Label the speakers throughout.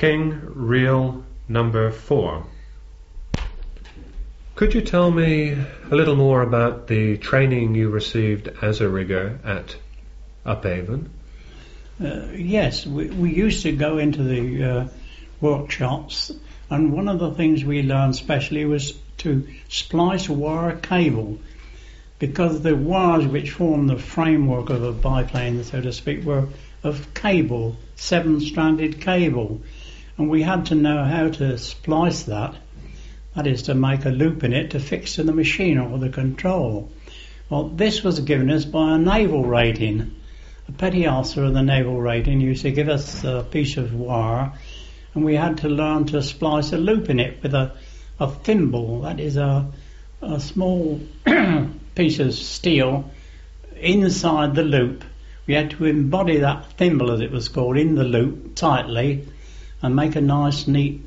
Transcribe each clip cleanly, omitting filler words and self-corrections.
Speaker 1: King Reel number 4. Could you tell me a little more about the training you received as a rigger at Upavon?
Speaker 2: Yes, we used to go into the workshops, and one of the things we learned specially was to splice wire cable, because the wires which form the framework of a biplane, so to speak, were of cable, 7-stranded cable, and we had to know how to splice that is to make a loop in it to fix to the machine or the control. Well, this was given us by a naval rating. A petty officer of the naval rating used to give us a piece of wire, and we had to learn to splice a loop in it with a thimble, that is a small piece of steel inside the loop. We had to embody that thimble, as it was called, in the loop tightly and make a nice neat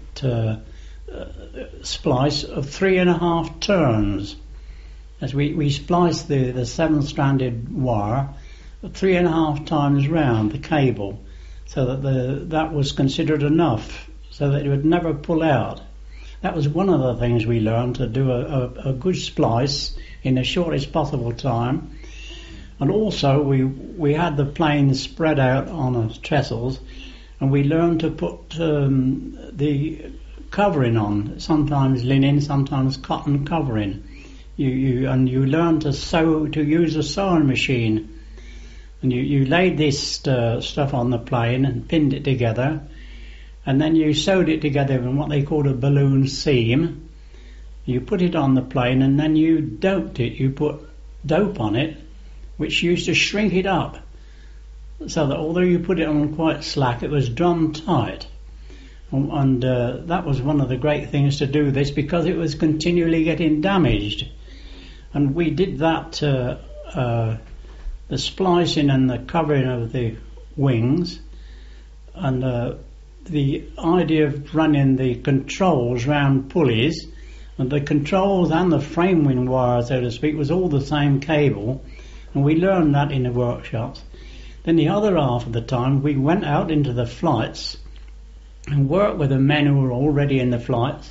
Speaker 2: splice of 3.5 turns. As we spliced the 7-stranded wire 3.5 times round the cable, so that that was considered enough, so that it would never pull out. That was one of the things we learned, to do a good splice in the shortest possible time. And also we had the plane spread out on trestles, and we learned to put the covering on, sometimes linen, sometimes cotton covering. You learn to use a sewing machine, and you laid this stuff on the plane and pinned it together, and then you sewed it together in what they called a balloon seam. You put it on the plane, and then you doped it. You put dope on it, which used to shrink it up, so that although you put it on quite slack, it was drawn tight. And that was one of the great things to do this, because it was continually getting damaged. And we did that, the splicing and the covering of the wings, and the idea of running the controls round pulleys, and the controls and the framing wire, so to speak, was all the same cable, and we learned that in the workshops. Then the other half of the time we went out into the flights and worked with the men who were already in the flights.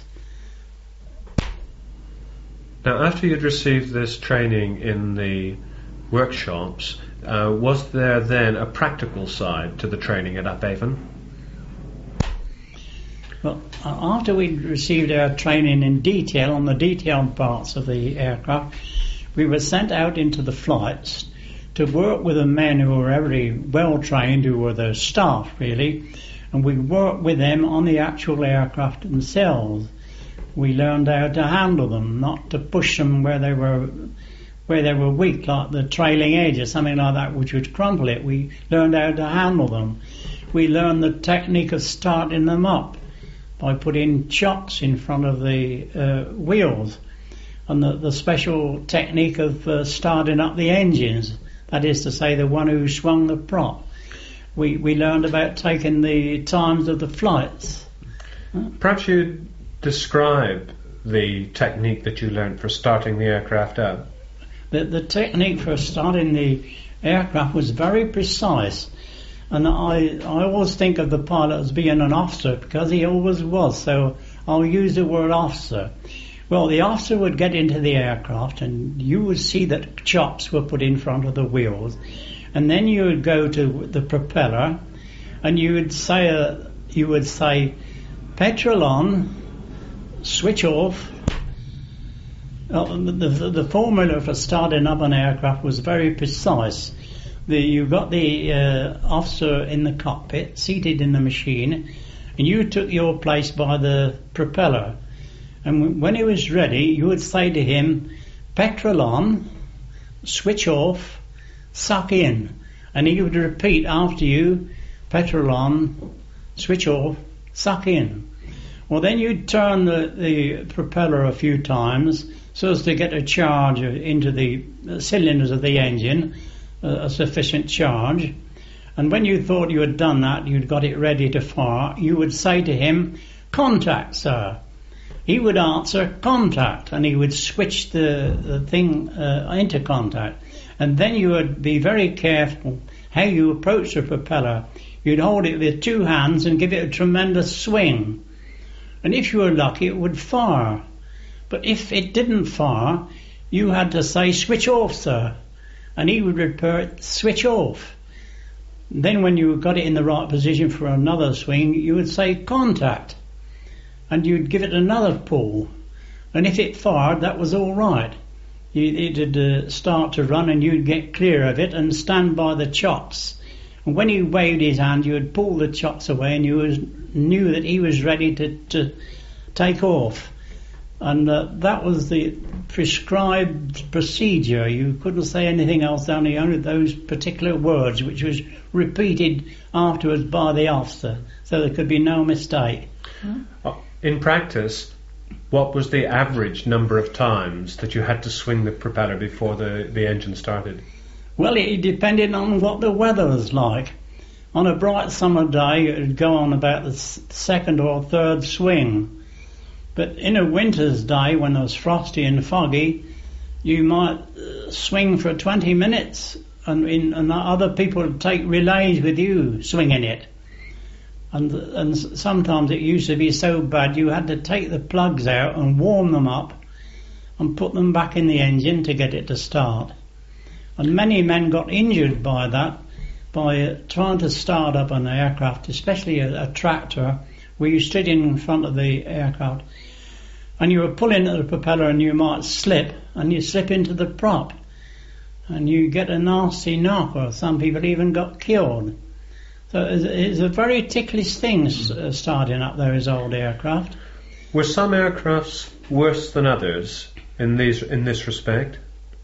Speaker 1: Now, after you'd received this training in the workshops, was there then a practical side to the training at Upavon?
Speaker 2: Well, after we'd received our training in detail on the detailed parts of the aircraft, we were sent out into the flights to work with the men who were very well trained, who were the staff really, and we worked with them on the actual aircraft themselves. We learned how to handle them, not to push them where they were weak, like the trailing edge or something like that, which would crumple it. We learned how to handle them. We learned the technique of starting them up by putting chocks in front of the wheels, and the special technique of starting up the engines, that is to say, the one who swung the prop. We learned about taking the times of the flights.
Speaker 1: Perhaps you'd describe the technique that you learned for starting the aircraft up.
Speaker 2: The technique for starting the aircraft was very precise, and I always think of the pilot as being an officer, because he always was, so I'll use the word officer. Well, the officer would get into the aircraft, and you would see that chops were put in front of the wheels, and then you would go to the propeller, and you would say, petrol on, switch off. The formula for starting up an aircraft was very precise. You got the officer in the cockpit, seated in the machine, and you took your place by the propeller. And when he was ready, you would say to him, petrol on, switch off, suck in. And he would repeat after you, petrol on, switch off, suck in. Well, then you'd turn the propeller a few times so as to get a charge into the cylinders of the engine, a sufficient charge. And when you thought you had done that, you'd got it ready to fire, you would say to him, contact, sir. He would answer, contact, and he would switch the thing into contact. And then you would be very careful how you approach the propeller. You'd hold it with 2 hands and give it a tremendous swing. And if you were lucky, it would fire. But if it didn't fire, you had to say, "Switch off, sir." And he would report, "Switch off." Then when you got it in the right position for another swing, you would say, "Contact." And you'd give it another pull. And if it fired, that was all right. It'd start to run and you'd get clear of it and stand by the chocks. And when he waved his hand, you would pull the chocks away and you knew that he was ready to take off. And that was the prescribed procedure. You couldn't say anything else, only those particular words, which was repeated afterwards by the officer, so there could be no mistake.
Speaker 1: In practice, what was the average number of times that you had to swing the propeller before the engine started?
Speaker 2: Well, it depended on what the weather was like. On a bright summer day, it would go on about the second or third swing. But in a winter's day, when it was frosty and foggy, you might swing for 20 minutes, and other people would take relays with you swinging it. And sometimes it used to be so bad you had to take the plugs out and warm them up and put them back in the engine to get it to start. And many men got injured by that, by trying to start up an aircraft, especially a tractor, where you stood in front of the aircraft and you were pulling at the propeller and you might slip, and you slip into the prop and you get a nasty knock, or some people even got killed. So it's a very ticklish thing starting up those old aircraft.
Speaker 1: Were some aircrafts worse than others in this respect?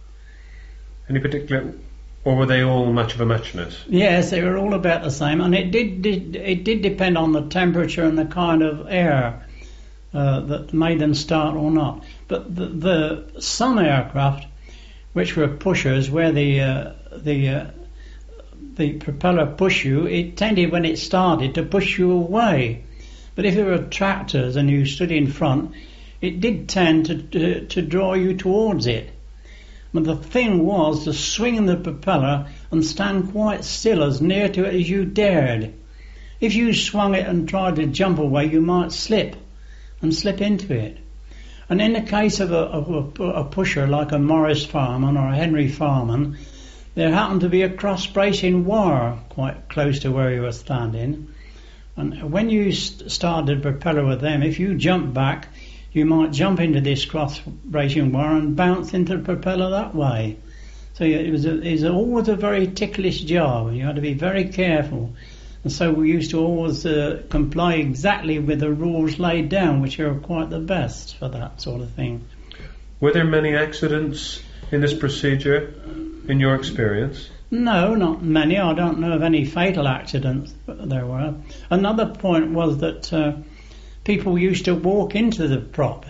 Speaker 1: Any particular, or were they all much of a muchness?
Speaker 2: Yes, they were all about the same, and it did depend on the temperature and the kind of air that made them start or not. But some aircraft, which were pushers, where the propeller pushed you, it tended when it started to push you away. But if it were tractors and you stood in front, it did tend to draw you towards it. But the thing was to swing the propeller and stand quite still, as near to it as you dared. If you swung it and tried to jump away, you might slip into it. And in the case of a pusher like a Morris Farman or a Henry Farman, there happened to be a cross-bracing wire quite close to where you were standing. And when you started the propeller with them, if you jumped back, you might jump into this cross-bracing wire and bounce into the propeller that way. So it was always a very ticklish job. You had to be very careful. And so we used to always comply exactly with the rules laid down, which are quite the best for that sort of thing.
Speaker 1: Were there many accidents in this procedure, in your experience?
Speaker 2: No, not many. I don't know of any fatal accidents, but there were. Another point was that people used to walk into the prop.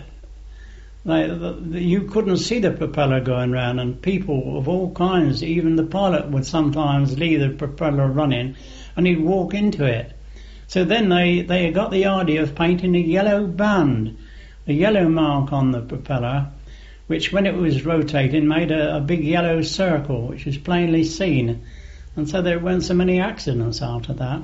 Speaker 2: You couldn't see the propeller going round, and people of all kinds, even the pilot would sometimes leave the propeller running and he'd walk into it. So then they got the idea of painting a yellow band, a yellow mark on the propeller, which when it was rotating made a big yellow circle, which was plainly seen. And so there weren't so many accidents after that.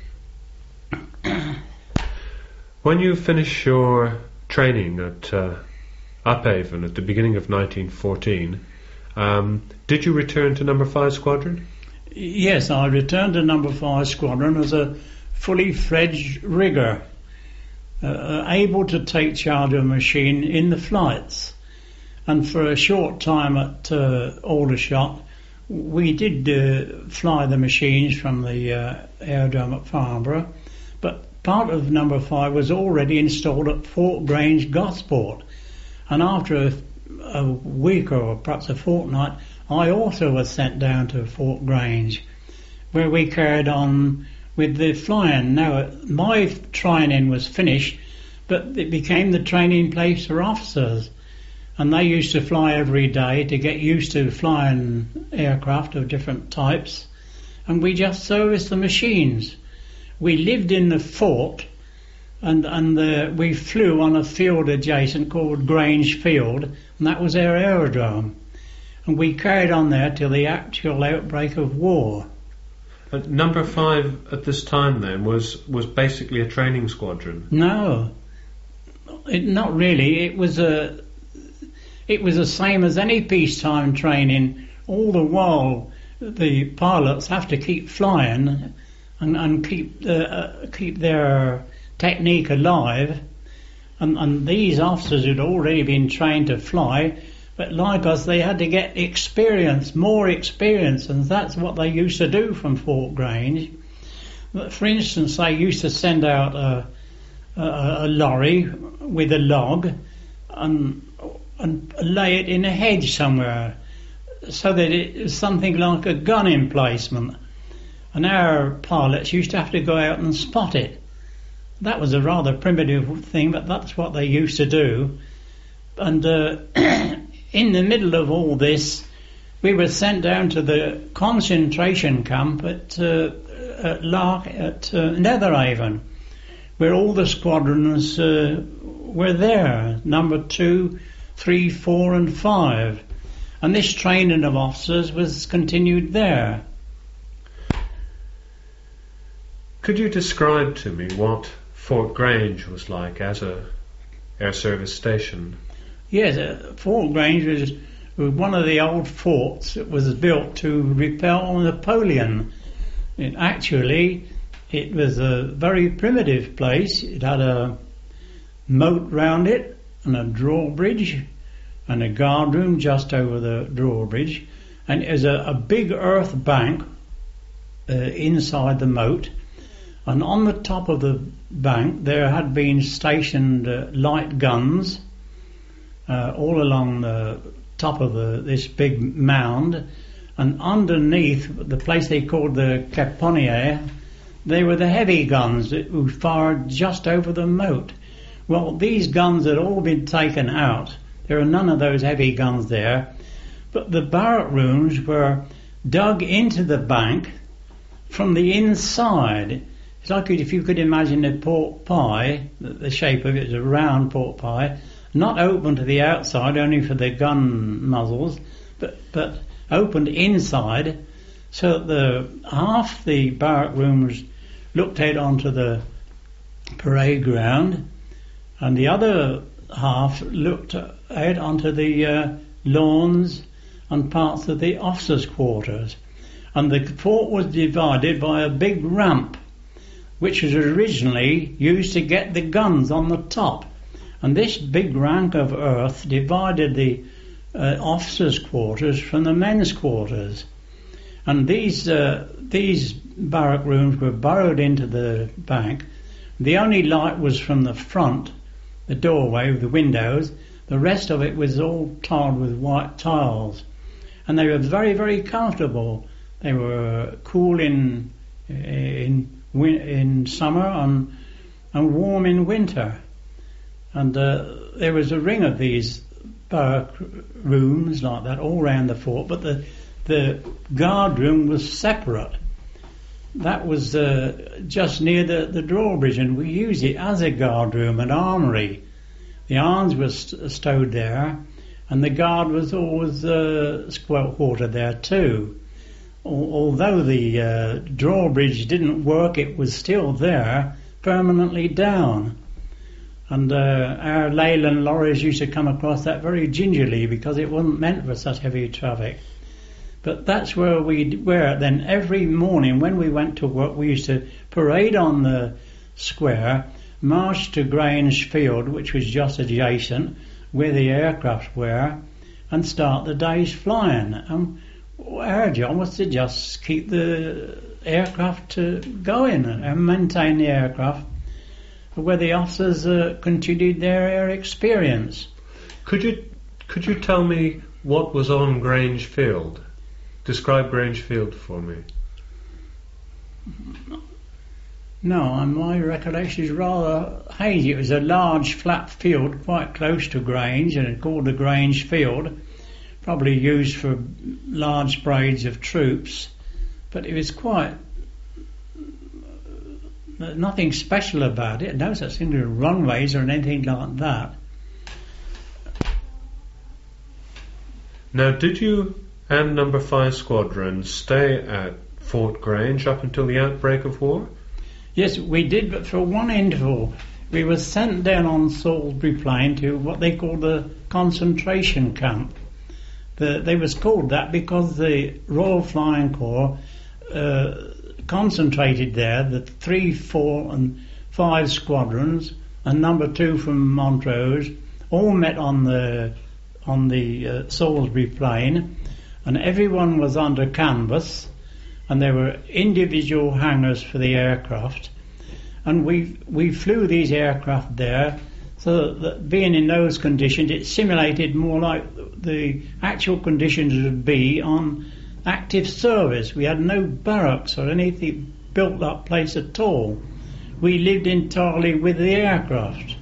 Speaker 1: When you finished your training at Upavon at the beginning of 1914, did you return to Number 5 Squadron?
Speaker 2: Yes, I returned to Number 5 Squadron as a fully fledged rigger, able to take charge of a machine in the flights. And for a short time at Aldershot, we did fly the machines from the aerodrome at Farnborough, but part of Number 5 was already installed at Fort Grange, Gosport. And after a week or perhaps a fortnight, I also was sent down to Fort Grange, where we carried on with the flying. Now, my training was finished, but it became the training place for officers. And they used to fly every day to get used to flying aircraft of different types. And we just serviced the machines. We lived in the fort, and we flew on a field adjacent called Grange Field, and that was our aerodrome. And we carried on there till the actual outbreak of war.
Speaker 1: Number 5 at this time then was basically a training squadron.
Speaker 2: No, not really. It was the same as any peacetime training. All the while, the pilots have to keep flying and keep their technique alive. And these officers had already been trained to fly, but like us, they had to get experience, more experience, and that's what they used to do from Fort Grange. For instance, they used to send out a lorry with a log and lay it in a hedge somewhere, so that it was something like a gun emplacement. And our pilots used to have to go out and spot it. That was a rather primitive thing, but that's what they used to do. And in the middle of all this, we were sent down to the concentration camp at Netherhaven, where all the squadrons were there, number 2, 3, 4 and 5. And this training of officers was continued there.
Speaker 1: Could you describe to me what Fort Grange was like as a air service station?
Speaker 2: Yes, Fort Grange was one of the old forts that was built to repel Napoleon. It was a very primitive place. It had a moat round it and a drawbridge and a guard room just over the drawbridge, and it was a big earth bank inside the moat. And on the top of the bank there had been stationed light guns all along the top of this big mound, and underneath the place they called the Caponier, they were the heavy guns who fired just over the moat. Well, these guns had all been taken out. There are none of those heavy guns there, but the barrack rooms were dug into the bank from the inside. It's like if you could imagine a pork pie, the shape of it is a round pork pie, not open to the outside, only for the gun muzzles, but opened inside, so that half the barrack rooms looked out onto the parade ground, and the other half looked out onto the lawns and parts of the officers' quarters. And the fort was divided by a big ramp, which was originally used to get the guns on the top. And this big rank of earth divided the officers' quarters from the men's quarters. And these barrack rooms were burrowed into the bank. The only light was from the front, the doorway with the windows. The rest of it was all tiled with white tiles. And they were very, very comfortable. They were cool in summer and warm in winter. And there was a ring of these barrack rooms like that all round the fort, but the guard room was separate. That was just near the drawbridge, and we used it as a guard room, an armoury. The arms were stowed there, and the guard was always quartered there too. Although the drawbridge didn't work, it was still there, permanently down. And our Leyland lorries used to come across that very gingerly because it wasn't meant for such heavy traffic. But that's where we were. Then every morning when we went to work, we used to parade on the square, march to Grange Field, which was just adjacent, where the aircraft were, and start the day's flying. Our job was to just keep the aircraft going and maintain the aircraft, where the officers continued their air experience.
Speaker 1: Could you tell me what was on Grange Field? Describe Grange Field for me.
Speaker 2: No, my recollection is rather hazy. It was a large flat field quite close to Grange, and it's called the Grange Field, probably used for large parades of troops, but it was quite nothing special about it. No such thing as runways or anything like that.
Speaker 1: Now, did you and Number 5 Squadron stay at Fort Grange up until the outbreak of war?
Speaker 2: Yes, we did, but for one interval. We were sent down on Salisbury Plain to what they call the concentration camp. They was called that because the Royal Flying Corps concentrated there, the 3, 4 and 5 squadrons and number 2 from Montrose all met on the Salisbury Plain, and everyone was under canvas, and there were individual hangars for the aircraft, and we flew these aircraft there, so that being in those conditions it simulated more like the actual conditions would be on active service. We had no barracks or anything built up place at all. We lived entirely with the aircraft.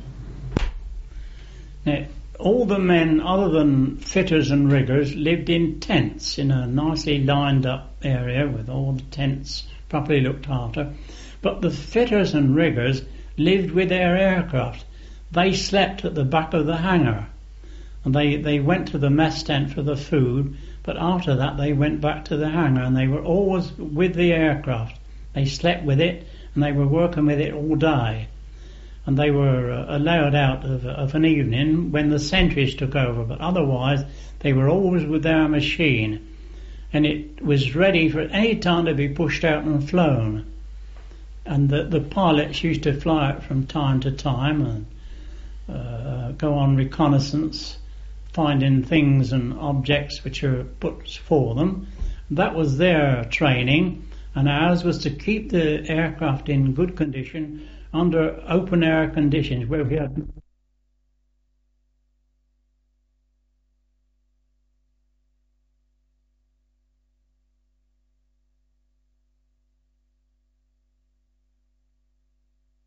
Speaker 2: Now, all the men other than fitters and riggers lived in tents in a nicely lined up area with all the tents properly looked after, but the fitters and riggers lived with their aircraft. They slept at the back of the hangar, and they went to the mess tent for the food, but after that they went back to the hangar, and they were always with the aircraft. They slept with it, and they were working with it all day. And they were allowed out of an evening when the sentries took over, but otherwise they were always with their machine, and it was ready for any time to be pushed out and flown. And the pilots used to fly it from time to time and go on reconnaissance, finding things and objects which are put for them. That was their training, and ours was to keep the aircraft in good condition under open air conditions where we had